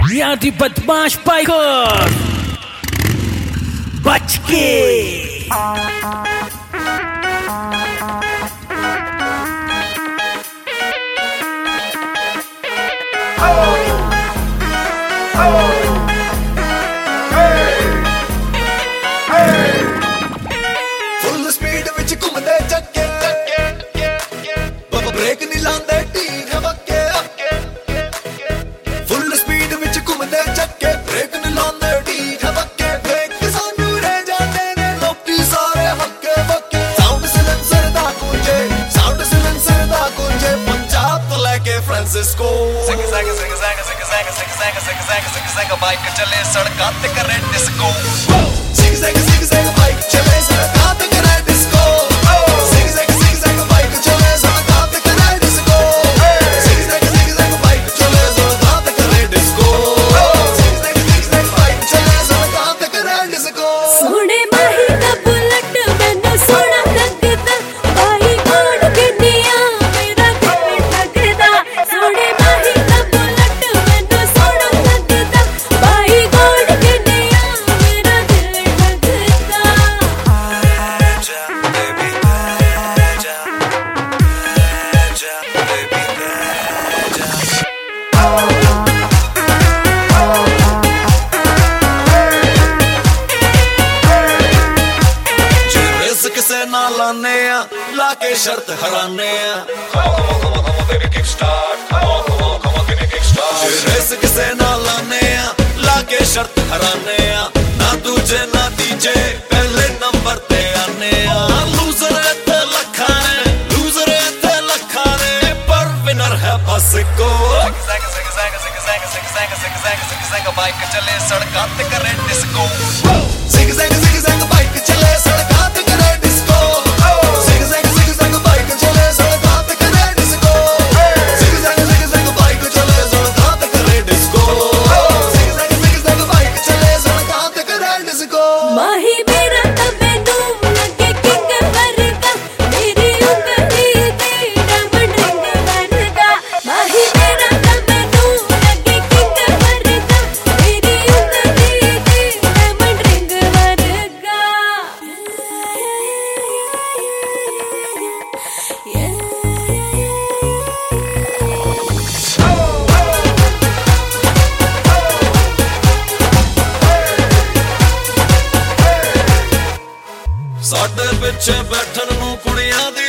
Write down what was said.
यादी बदमाश बाइकर बच के फुल स्पीड विच घुमदे चक्के ब्रेक नहीं लांदे ढीठ वक्के फुल स्पीड विच घुमदे चक्के ब्रेक नहीं लांदे ढीठ वक्के ब्रेक सानू रह जाते ने लोकी सारे हक्के वक्के साउंड सिलेंसर दा गूंजे पंजाब तो लेके फ्रांसिस्को बाइक चले सड़कां ते करे डिस्को zig बाइक चले सड़कां ते करे डिस्को zig बाइक चले सड़कां ते करे डिस्को zig बाइक चले सड़कां ते करे डिस्को zig बाइक चले सड़कां ते करे डिस्को सोने माही दा बुलेट मैनू सोना लगदा भाई कोड किन्निया मेरा दिल ठगदा सोने माही दा बुलेट मैनू सोना लगदा भाई कोड किन्निया मेरा दिल ठगदा किसे ना लाने लाके शर्त हराने रेस किसे ना लाने लाके शर्त हराने ना दूजे ना तीजे पहले नंबर पे आने लूजर इत्थे लखा ने पर विनर है बस को बाइक चले सड़कां ते करे डिस्को zig बाइक चले सड़कां ते करे डिस्को zig बाइक चले सड़कां ते करे डिस्को zig बाइक चले सड़कां ते करे डिस्को zig बाइक चले सड़कां ते करे डिस्को माही मेरा तबे नू लगे किंग वर्गा मेरी उंगली ते डायमंड रिंग वर्गा माही मेरा तबे नू लगे किंग वर्गा मेरी उंगली ते डायमंड रिंग वर्गा साडे पिछे बैठन नू कुड़ियां दी